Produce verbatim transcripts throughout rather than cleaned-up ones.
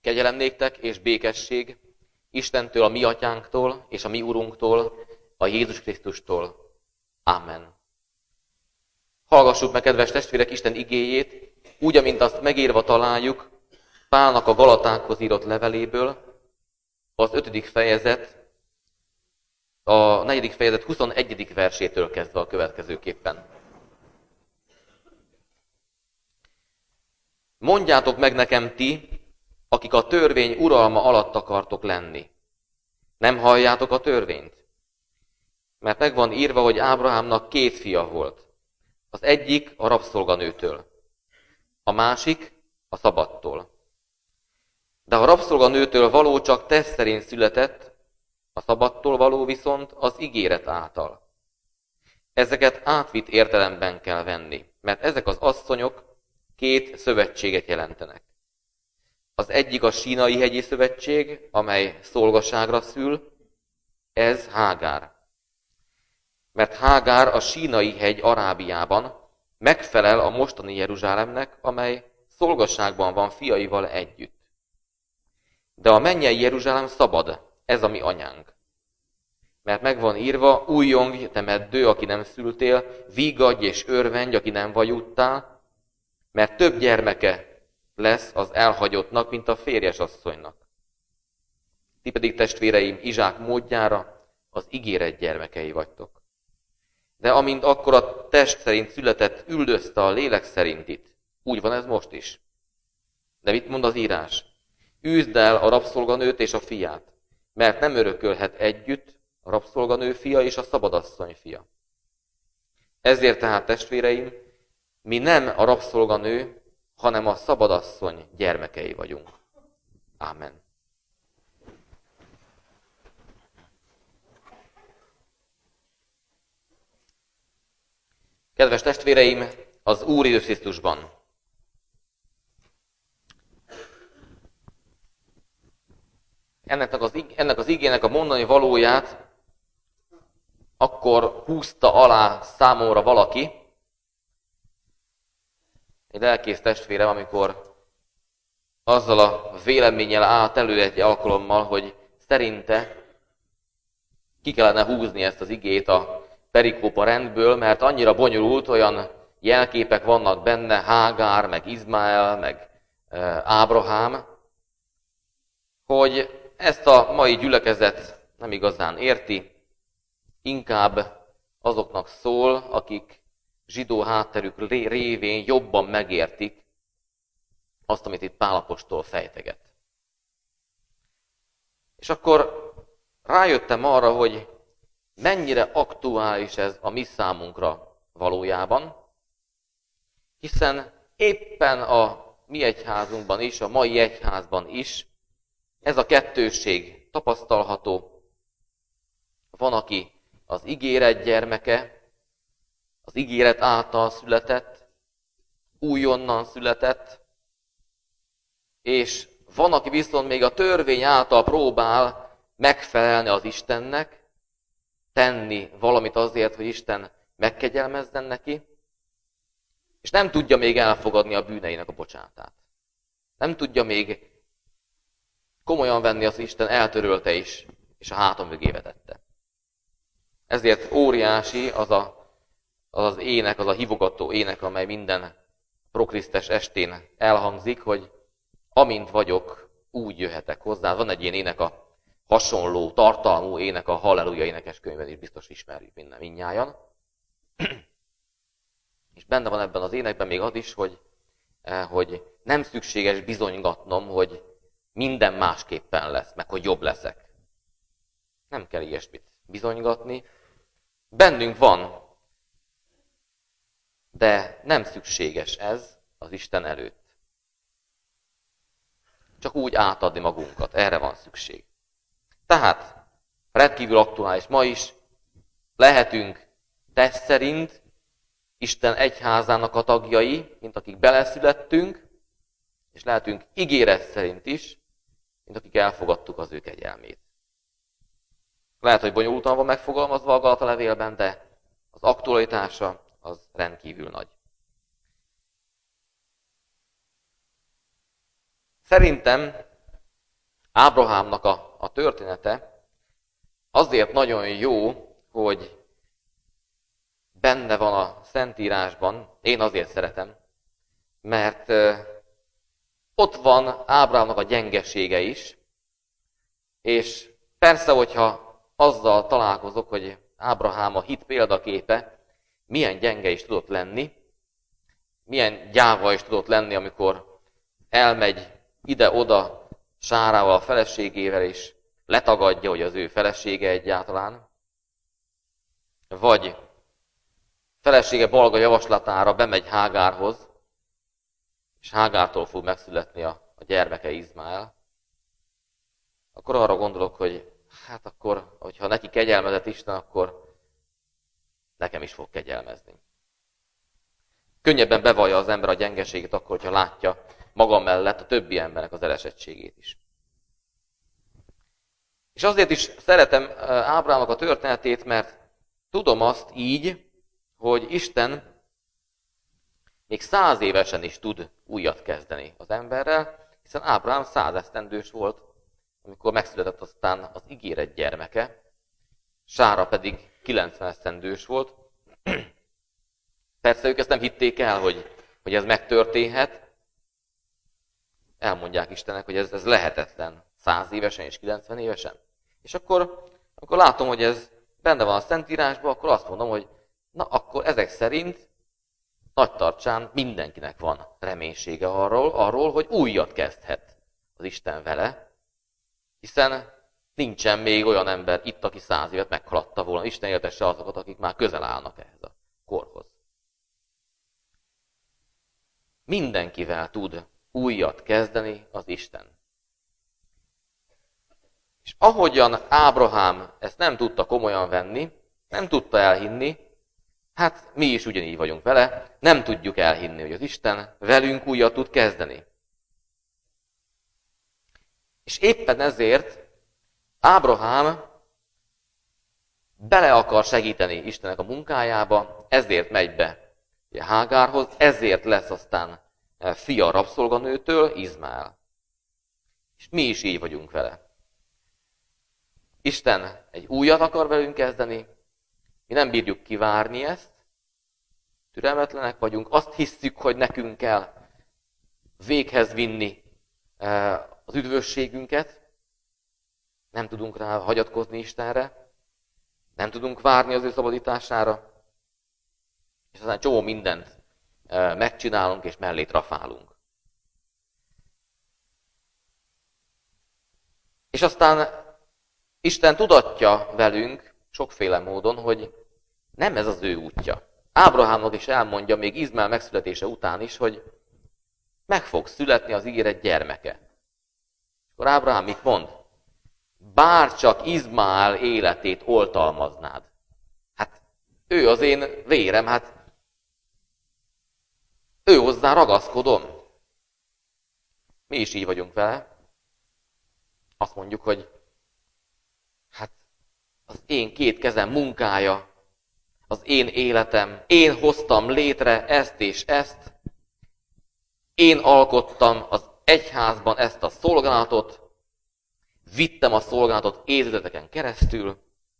Kegyelem néktek és békesség Istentől, a mi atyánktól és a mi Urunktól, a Jézus Krisztustól. Amen. Hallgassuk meg, kedves testvérek, Isten igéjét, úgy, amint azt megírva találjuk Pálnak a Galatákhoz írott leveléből, az ötödik fejezet, a negyedik fejezet huszonegyedik versétől kezdve a következőképpen. Mondjátok meg nekem ti, akik a törvény uralma alatt akartok lenni. Nem halljátok a törvényt? Mert meg van írva, hogy Ábrahámnak két fia volt. Az egyik a rabszolganőtől, a másik a szabadtól. De a rabszolganőtől való csak test szerint született, a szabadtól való viszont az ígéret által. Ezeket átvitt értelemben kell venni, mert ezek az asszonyok két szövetséget jelentenek. Az egyik a Sínai hegyi szövetség, amely szolgaságra szül, ez Hágár. Mert Hágár a Sínai hegy Arábiában megfelel a mostani Jeruzsálemnek, amely szolgasságban van fiaival együtt. De a mennyei Jeruzsálem szabad, ez a mi anyánk. Mert meg van írva, újjongj, te meddő, aki nem szültél, vígadj és örvendj, aki nem vajudtál, mert több gyermeke lesz az elhagyottnak, mint a férjes asszonynak. Ti pedig, testvéreim, Izsák módjára az ígéret gyermekei vagytok. De amint akkor a test szerint született, üldözte a lélek szerintit, úgy van ez most is. De mit mond az írás? Űzd el a rabszolganőt és a fiát, mert nem örökölhet együtt a rabszolganő fia és a szabadasszony fia. Ezért tehát, testvéreim, mi nem a rabszolganő, hanem a szabadasszony gyermekei vagyunk. Ámen. Kedves testvéreim, az Úr Jézus Krisztusban! Ennek az, ennek az igének a mondani valóját akkor húzta alá számomra valaki, egy lelkész testvérem, amikor azzal a véleménnyel állt elő egy alkalommal, hogy szerinte ki kellene húzni ezt az igét a perikópa rendből, mert annyira bonyolult, olyan jelképek vannak benne, Hágár, meg Izmael, meg Ábrahám, hogy ezt a mai gyülekezet nem igazán érti, inkább azoknak szól, akik zsidó hátterük révén jobban megértik azt, amit itt Pál apostol fejteget. És akkor rájöttem arra, hogy mennyire aktuális ez a mi számunkra valójában, hiszen éppen a mi egyházunkban is, a mai egyházban is ez a kettősség tapasztalható. Van, aki az ígéret gyermeke, az ígéret által született, újonnan született, és van, aki viszont még a törvény által próbál megfelelni az Istennek, tenni valamit azért, hogy Isten megkegyelmezzen neki, és nem tudja még elfogadni a bűneinek a bocsánatát. Nem tudja még komolyan venni azt, hogy Isten eltörölte is, és a háta mögé vetette. Ezért óriási az, a, az az ének, az a hívogató ének, amely minden prokrisztes estén elhangzik, hogy amint vagyok, úgy jöhetek hozzá. Van egy ilyen ének, a hasonló, tartalmú ének a Halleluja énekeskönyvben is, biztos ismerjük minden mindnyájan. És benne van ebben az énekben még az is, hogy, hogy nem szükséges bizonygatnom, hogy minden másképpen lesz, meg hogy jobb leszek. Nem kell ilyesmit bizonygatni. Bennünk van, de nem szükséges ez az Isten előtt. Csak úgy átadni magunkat, erre van szükség. Tehát rendkívül aktuális ma is, lehetünk test szerint Isten egyházának a tagjai, mint akik beleszülettünk, és lehetünk ígéret szerint is, mint akik elfogadtuk az ő kegyelmét. Lehet, hogy bonyolultan van megfogalmazva a Galata levélben, de az aktualitása az rendkívül nagy. Szerintem Ábrahámnak a, a története azért nagyon jó, hogy benne van a Szentírásban, én azért szeretem, mert ott van Ábrahámnak a gyengesége is, és persze, hogyha azzal találkozok, hogy Ábrahám a hit példaképe, milyen gyenge is tudott lenni, milyen gyáva is tudott lenni, amikor elmegy ide-oda Sárával a feleségével, és letagadja, hogy az ő felesége egyáltalán, vagy felesége balga javaslatára bemegy Hágárhoz, és Hágártól fog megszületni a, a gyermeke Izmael, akkor arra gondolok, hogy hát akkor, hogyha neki kegyelmezett Isten, akkor nekem is fog kegyelmezni. Könnyebben bevallja az ember a gyengeségét akkor, hogyha látja maga mellett a többi embernek az elesettségét is. És azért is szeretem Ábrahámnak a történetét, mert tudom azt így, hogy Isten még száz évesen is tud újat kezdeni az emberrel, hiszen Ábrahám száz esztendős volt, amikor megszületett aztán az ígéret gyermeke, Sára pedig kilencven esztendős volt. Persze ők ezt nem hitték el, hogy, hogy ez megtörténhet. Elmondják Istennek, hogy ez, ez lehetetlen száz évesen és kilencven évesen. És akkor, akkor látom, hogy ez benne van a Szentírásban, akkor azt mondom, hogy na akkor ezek szerint nagy tartsán mindenkinek van reménysége arról, arról, hogy újat kezdhet az Isten vele, hiszen nincsen még olyan ember itt, aki száz évet meghaladta volna. Isten éltesse azokat, akik már közel állnak ehhez a korhoz. Mindenkivel tud újat kezdeni az Isten. És ahogyan Ábrahám ezt nem tudta komolyan venni, nem tudta elhinni, hát mi is ugyanígy vagyunk vele, nem tudjuk elhinni, hogy az Isten velünk újat tud kezdeni. És éppen ezért Ábrahám bele akar segíteni Istennek a munkájába, ezért megy be Hágárhoz, ezért lesz aztán fia rabszolganőtől, Izmael. És mi is így vagyunk vele. Isten egy újat akar velünk kezdeni, mi nem bírjuk kivárni ezt, türelmetlenek vagyunk, azt hisszük, hogy nekünk kell véghez vinni az üdvösségünket, nem tudunk rá hagyatkozni Istenre, nem tudunk várni az ő szabadítására, és aztán csomó mindent megcsinálunk és mellé trafálunk. És aztán Isten tudatja velünk sokféle módon, hogy nem ez az ő útja. Ábrahámnak is elmondja még Izmael megszületése után is, hogy meg fog születni az ígéret gyermeke. Akkor Ábrahám mit mond? Bár csak Izmael életét oltalmaznád. Hát ő az én vérem, hát ő hozzá ragaszkodom. Mi is így vagyunk vele. Azt mondjuk, hogy hát az én két kezem munkája, az én életem, én hoztam létre ezt és ezt, én alkottam az egyházban ezt a szolgálatot, vittem a szolgálatot évtizedeken keresztül,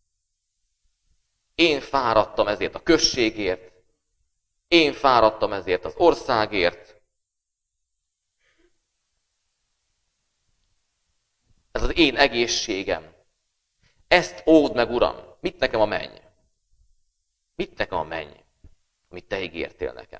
én fáradtam ezért a községért, én fáradtam ezért az országért. Ez az én egészségem. Ezt óvd meg, Uram. Mit nekem a menny? Mit nekem a menny, amit te ígértél nekem?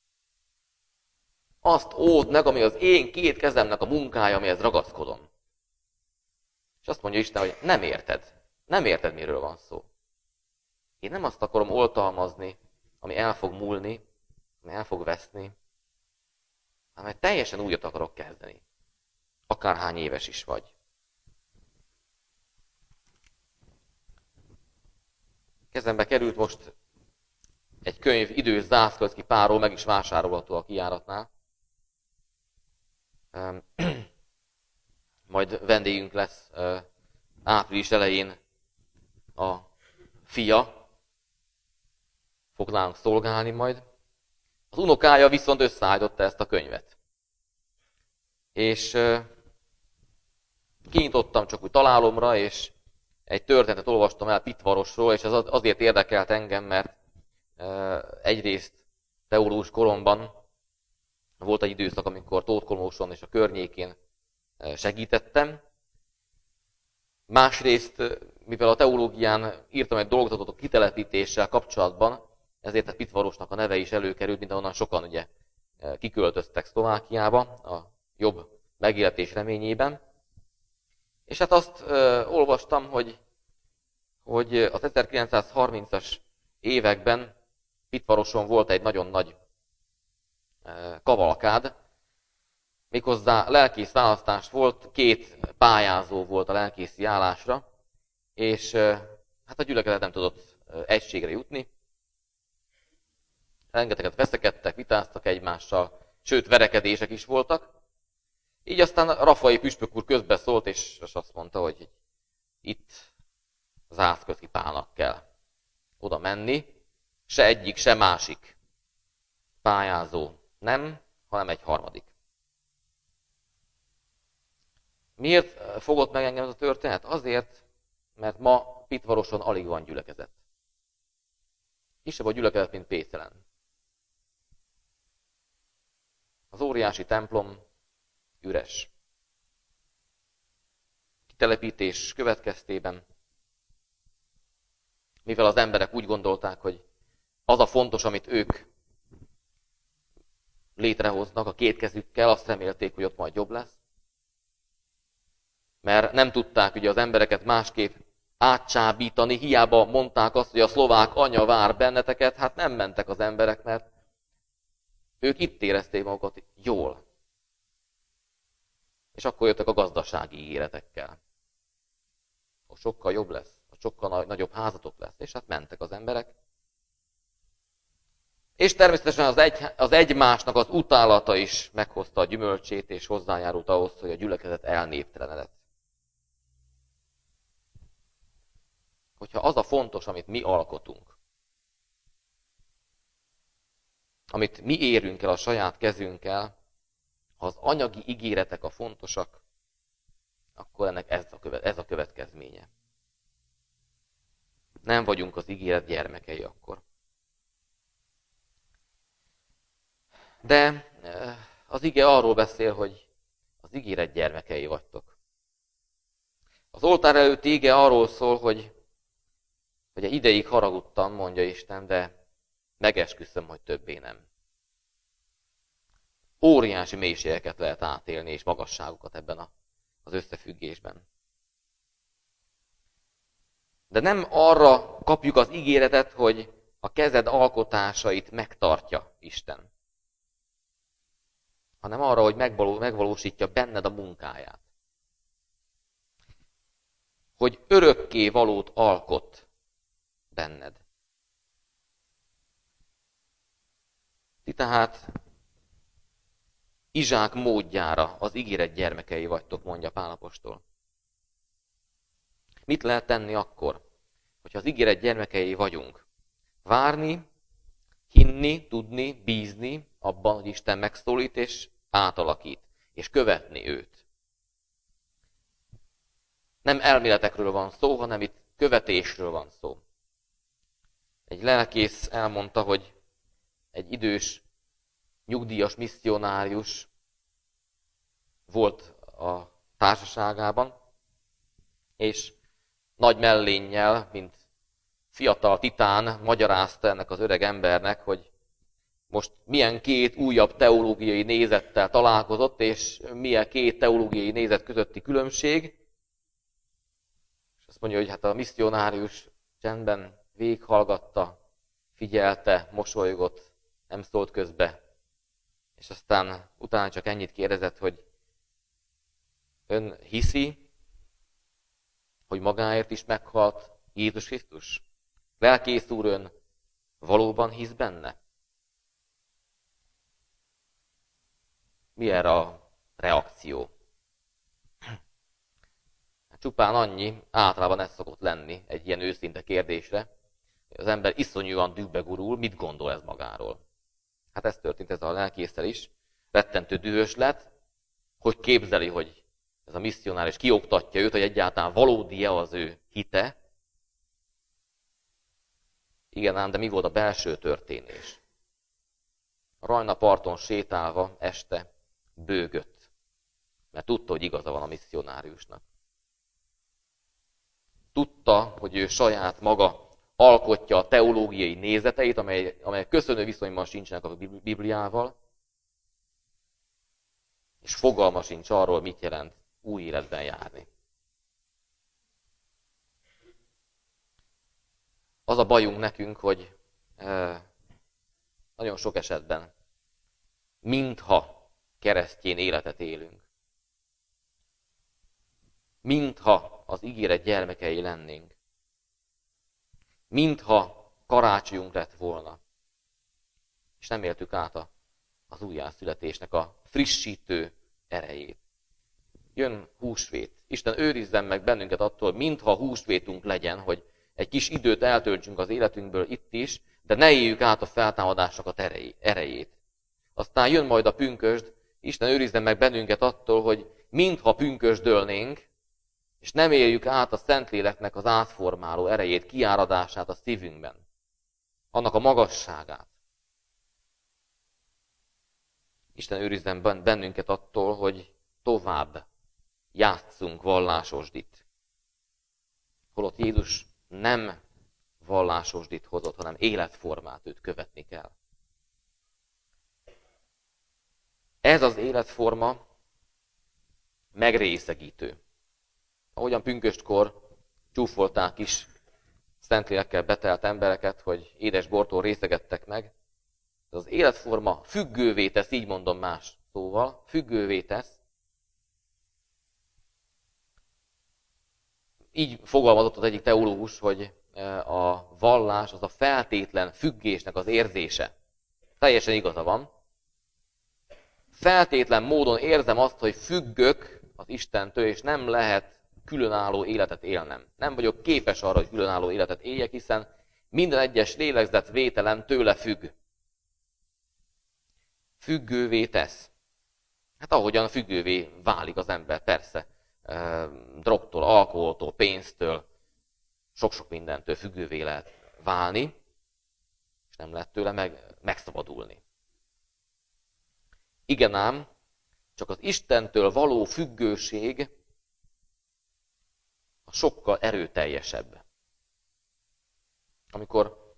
Azt óvd meg, ami az én két kezemnek a munkája, amihez ragaszkodom. És azt mondja Isten, hogy nem érted. Nem érted, miről van szó. Én nem azt akarom oltalmazni, ami el fog múlni, ami el fog veszni, hanem teljesen újat akarok kezdeni. Akárhány éves is vagy. Kezembe került most egy könyv, Idős Zászlócki párról, meg is vásárolható a kijáratnál. Majd vendégünk lesz április elején a fia, fog nálunk szolgálni majd. Az unokája viszont összeállította ezt a könyvet. És kinyitottam csak úgy találomra, és egy történetet olvastam el Pitvarosról, és ez azért érdekelt engem, mert egyrészt teológus koromban volt egy időszak, amikor Tóth Kolmóson és a környékén segítettem. Másrészt, mivel a teológián írtam egy dolgozatot a kitelepítéssel kapcsolatban, ezért a Pitvarosnak a neve is előkerült, mindenonnan sokan ugye kiköltöztek Szlovákiába a jobb megélhetés reményében. És hát azt ö, olvastam, hogy, hogy az ezerkilencszázharmincas években Pitvaroson volt egy nagyon nagy ö, kavalkád, méghozzá lelkész választás volt, két pályázó volt a lelkészi állásra, és ö, hát a gyülekezet nem tudott ö, egységre jutni. Rengeteget veszekedtek, vitáztak egymással, sőt verekedések is voltak. Így aztán Rafai püspök úr közbeszólt, és azt mondta, hogy itt Zászközi Pálnak kell oda menni. Se egyik, se másik pályázó nem, hanem egy harmadik. Miért fogott meg engem ez a történet? Azért, mert ma Pitvaroson alig van gyülekezet. Kisebb a gyülekezet, mint Pécelen. Az óriási templom üres. Kitelepítés következtében, mivel az emberek úgy gondolták, hogy az a fontos, amit ők létrehoznak a két kezükkel, azt remélték, hogy ott majd jobb lesz. Mert nem tudták ugye az embereket másképp átcsábítani, hiába mondták azt, hogy a szlovák anya vár benneteket, hát nem mentek az emberek, mert ők itt érezték magukat jól. És akkor jöttek a gazdasági ígéretekkel. Hogy sokkal jobb lesz, hogy sokkal nagyobb házatok lesz, és hát mentek az emberek. És természetesen az, egy, az egymásnak az utálata is meghozta a gyümölcsét, és hozzájárult ahhoz, hogy a gyülekezet elnéptelenedett. Hogyha az a fontos, amit mi alkotunk, amit mi érünk el a saját kezünkkel, ha az anyagi ígéretek a fontosak, akkor ennek ez a, követ, ez a következménye. Nem vagyunk az ígéret gyermekei akkor. De az ige arról beszél, hogy az ígéret gyermekei vagytok. Az oltár előtti ige arról szól, hogy, hogy egy ideig haragudtam, mondja Isten, de megesküszöm, hogy többé nem. Óriási mélységeket lehet átélni, és magasságokat ebben a, az összefüggésben. De nem arra kapjuk az ígéretet, hogy a kezed alkotásait megtartja Isten, hanem arra, hogy megvaló, megvalósítja benned a munkáját. Hogy örökké valót alkot benned. Ti tehát Izsák módjára az ígéret gyermekei vagytok, mondja Pál apostol. Mit lehet tenni akkor, hogyha az ígéret gyermekei vagyunk? Várni, hinni, tudni, bízni abban, hogy Isten megszólít és átalakít, és követni őt. Nem elméletekről van szó, hanem itt követésről van szó. Egy lelkész elmondta, hogy egy idős nyugdíjas misszionárius volt a társaságában, és nagy mellénnyel, mint fiatal titán magyarázta ennek az öreg embernek, hogy most milyen két újabb teológiai nézettel találkozott, és milyen két teológiai nézet közötti különbség. És azt mondja, hogy hát a misszionárius csendben végighallgatta, figyelte, mosolygott, nem szólt közbe. És aztán utána csak ennyit kérdezett, hogy ön hiszi, hogy magáért is meghalt Jézus Krisztus? Lelkész úr, ön valóban hisz benne? Mi erre a reakció? Csupán annyi, általában ez szokott lenni egy ilyen őszinte kérdésre, hogy az ember iszonyúan dühbe gurul, mit gondol ez magáról. Hát ez történt ez a lelkésszel is, rettentő dühös lett, hogy képzeli, hogy ez a misszionáris kioktatja őt, hogy egyáltalán valódi-e az ő hite. Igen ám, de mi volt a belső történés? A Rajna parton sétálva este bőgött, mert tudta, hogy igaza van a misszionáriusnak. Tudta, hogy ő saját maga alkotja a teológiai nézeteit, amely, amelyek köszönő viszonyban sincsenek a Bibliával, és fogalma sincs arról, mit jelent új életben járni. Az a bajunk nekünk, hogy eh, nagyon sok esetben, mintha keresztény életet élünk, mintha az ígéret gyermekei lennénk, mintha karácsonyunk lett volna, és nem éltük át a, az újjászületésnek a frissítő erejét. Jön húsvét. Isten őrizzen meg bennünket attól, mintha húsvétunk legyen, hogy egy kis időt eltöltsünk az életünkből itt is, de ne éljük át a feltámadásnak a erejét. Aztán jön majd a pünkösd, Isten őrizzen meg bennünket attól, hogy mintha pünkösdölnénk, és nem éljük át a Szentléleknek az átformáló erejét, kiáradását a szívünkben. Annak a magasságát. Isten őrizzen bennünket attól, hogy tovább játszunk vallásosdit. Holott Jézus nem vallásosdit hozott, hanem életformát, őt követni kell. Ez az életforma megrészegítő. Ahogyan pünköstkor csúfolták is Szentlélekkel betelt embereket, hogy édes bortól részegettek meg, az életforma függővé tesz, így mondom más szóval, függővé tesz. Így fogalmazott az egyik teológus, hogy a vallás az a feltétlen függésnek az érzése. Teljesen igaza van. Feltétlen módon érzem azt, hogy függök az Istentől, és nem lehet különálló életet élnem. Nem vagyok képes arra, hogy különálló életet éljek, hiszen minden egyes lélegzett vételem tőle függ. Függővé tesz. Hát ahogyan függővé válik az ember, persze. Drogtól, alkoholtól, pénztől, sok-sok mindentől függővé lehet válni, és nem lehet tőle meg, megszabadulni. Igen ám, csak az Istentől való függőség a sokkal erőteljesebb. Amikor,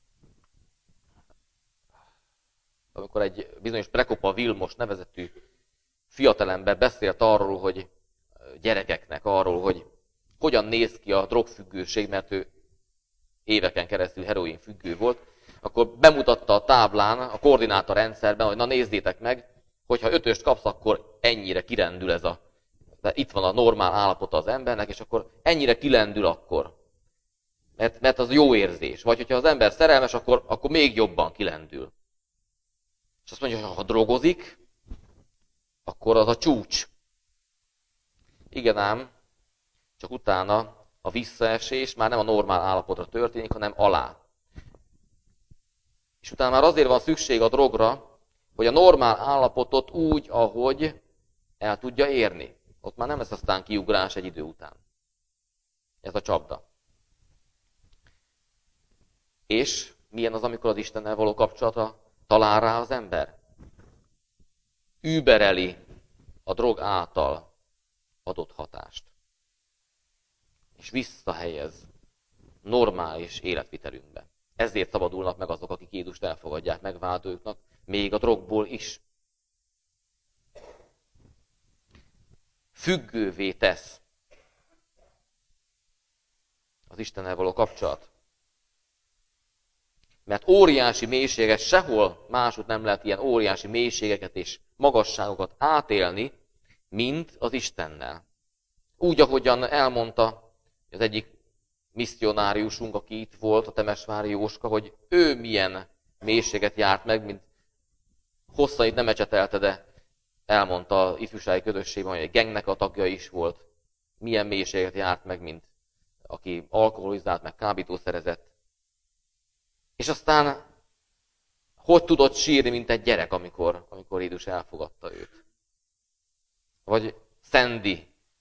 amikor egy bizonyos Prekopa Vilmos nevezetű fiatalember beszélt arról, hogy gyerekeknek arról, hogy hogyan néz ki a drogfüggőség, mert ő éveken keresztül heroin függő volt, akkor bemutatta a táblán, a koordinátorrendszerben, hogy na nézzétek meg, hogyha ötöst kapsz, akkor ennyire kirendül ez a... De itt van a normál állapota az embernek, és akkor ennyire kilendül akkor. Mert, mert az jó érzés. Vagy hogyha az ember szerelmes, akkor, akkor még jobban kilendül. És azt mondja, hogy ha drogozik, akkor az a csúcs. Igen ám, csak utána a visszaesés már nem a normál állapotra történik, hanem alá. És utána már azért van szükség a drogra, hogy a normál állapotot úgy, ahogy el tudja érni. Ott már nem lesz aztán kiugrás egy idő után. Ez a csapda. És milyen az, amikor az Istennel való kapcsolata talál rá az ember? Übereli a drog által adott hatást. És visszahelyez normális életvitelünkbe. Ezért szabadulnak meg azok, akik Jézust elfogadják megváltójuknak, még a drogból is. Függővé tesz az Istennel való kapcsolat. Mert óriási mélységet, sehol máshogy nem lehet ilyen óriási mélységeket és magasságokat átélni, mint az Istennel. Úgy, ahogyan elmondta az egyik misszionáriusunk, aki itt volt, a Temesvári Jóska, hogy ő milyen mélységet járt meg, mint hosszan itt nem ecsetelte, de elmondta az ifjúsági közösségben, hogy egy gengnek a tagja is volt. Milyen mélységet járt meg, mint aki alkoholizált, meg kábítószerezett. És aztán hogy tudott sírni, mint egy gyerek, amikor, amikor Jézus elfogadta őt. Vagy Sandy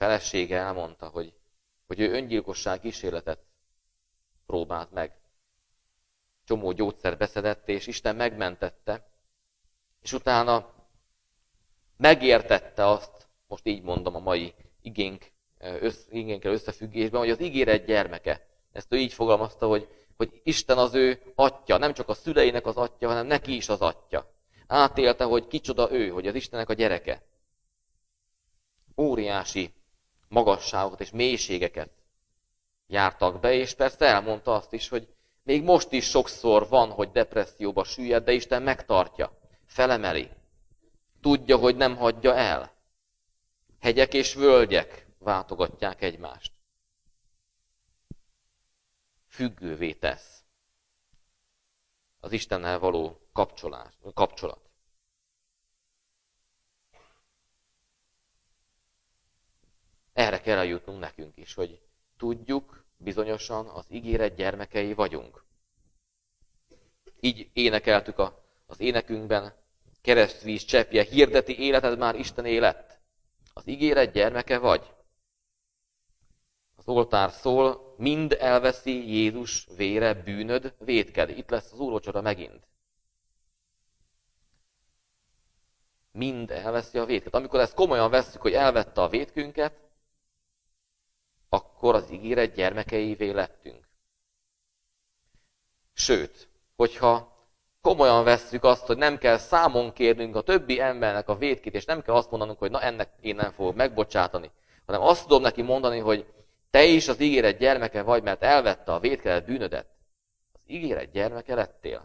felesége elmondta, hogy, hogy ő öngyilkosság kísérletet próbált meg. Csomó gyógyszer beszedett, és Isten megmentette, és utána megértette azt, most így mondom a mai igénk, össz, igénkkel összefüggésben, hogy az ígéret gyermeke. Ezt ő így fogalmazta, hogy, hogy Isten az ő atya, nem csak a szüleinek az atya, hanem neki is az atya. Átélte, hogy kicsoda ő, hogy az Istennek a gyereke. Óriási magasságokat és mélységeket jártak be, és persze elmondta azt is, hogy még most is sokszor van, hogy depresszióba süllyed, de Isten megtartja, felemeli. Tudja, hogy nem hagyja el. Hegyek és völgyek váltogatják egymást. Függővé tesz az Istennel való kapcsolás, kapcsolat. Erre kell eljutnunk nekünk is, hogy tudjuk, bizonyosan az ígéret gyermekei vagyunk. Így énekeltük a, az énekünkben, keresztvíz cseppje, hirdeti életed már Isten élet. Az ígéret gyermeke vagy. Az oltár szól, mind elveszi Jézus vére, bűnöd, vétked. Itt lesz az úrvacsora megint. Mind elveszi a vétket. Amikor ezt komolyan vesszük, hogy elvette a vétkünket, akkor az ígéret gyermekeivé lettünk. Sőt, hogyha komolyan vesszük azt, hogy nem kell számon kérnünk a többi embernek a vétkét, és nem kell azt mondanunk, hogy na ennek én nem fogok megbocsátani, hanem azt tudom neki mondani, hogy te is az ígéret gyermeke vagy, mert elvette a vétkedet, bűnödet. Az ígéret gyermeke lettél.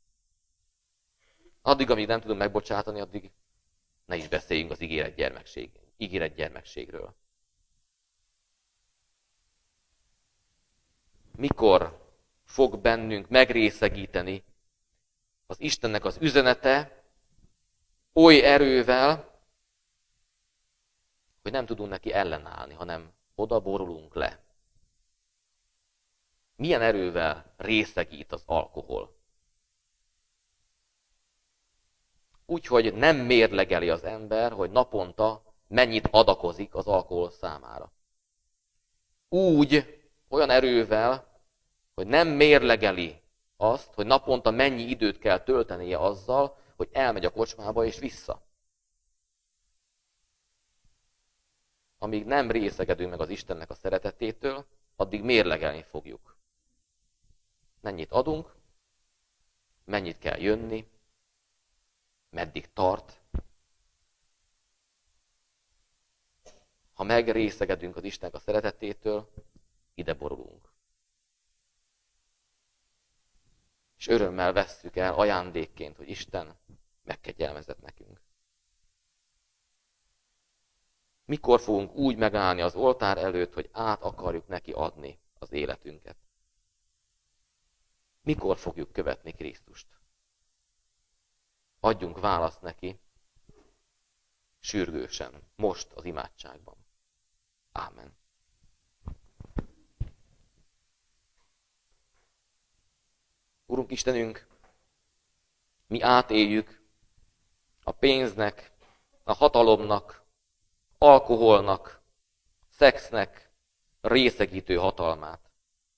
Addig, amíg nem tudunk megbocsátani, addig ne is beszéljünk az ígéret, gyermekség, ígéret gyermekségről. Mikor fog bennünk megrészegíteni az Istennek az üzenete oly erővel, hogy nem tudunk neki ellenállni, hanem oda borulunk le. Milyen erővel részegít az alkohol? Úgyhogy nem mérlegeli az ember, hogy naponta mennyit adakozik az alkohol számára. Úgy, olyan erővel, hogy nem mérlegeli azt, hogy naponta mennyi időt kell töltenie azzal, hogy elmegy a kocsmába és vissza. Amíg nem részegedünk meg az Istennek a szeretetétől, addig mérlegelni fogjuk. Mennyit adunk, mennyit kell jönni, meddig tart. Ha megrészegedünk az Istennek a szeretetétől, ide borulunk. És örömmel vesszük el ajándékként, hogy Isten megkegyelmezett nekünk. Mikor fogunk úgy megállni az oltár előtt, hogy át akarjuk neki adni az életünket? Mikor fogjuk követni Krisztust? Adjunk választ neki sürgősen, most az imádságban. Ámen. Urunk Istenünk, mi átéljük a pénznek, a hatalomnak, alkoholnak, szexnek részegítő hatalmát.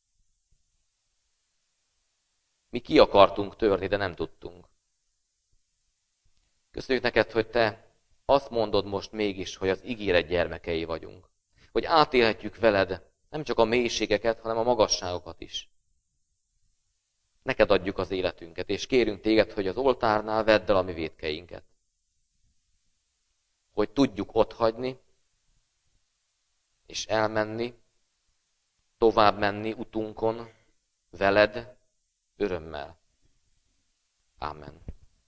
Mi ki akartunk törni, de nem tudtunk. Köszönjük neked, hogy te azt mondod most mégis, hogy az ígéret gyermekei vagyunk. Hogy átélhetjük veled nem csak a mélységeket, hanem a magasságokat is. Neked adjuk az életünket, és kérünk téged, hogy az oltárnál vedd el a mi vétkeinket. Hogy tudjuk otthagyni, és elmenni, tovább menni utunkon, veled, örömmel. Ámen.